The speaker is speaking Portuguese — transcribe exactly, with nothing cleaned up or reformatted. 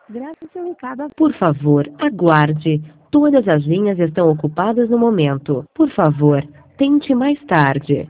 Grave seu recado. Por favor, aguarde. Todas as linhas estão ocupadas no momento. Por favor, tente mais tarde.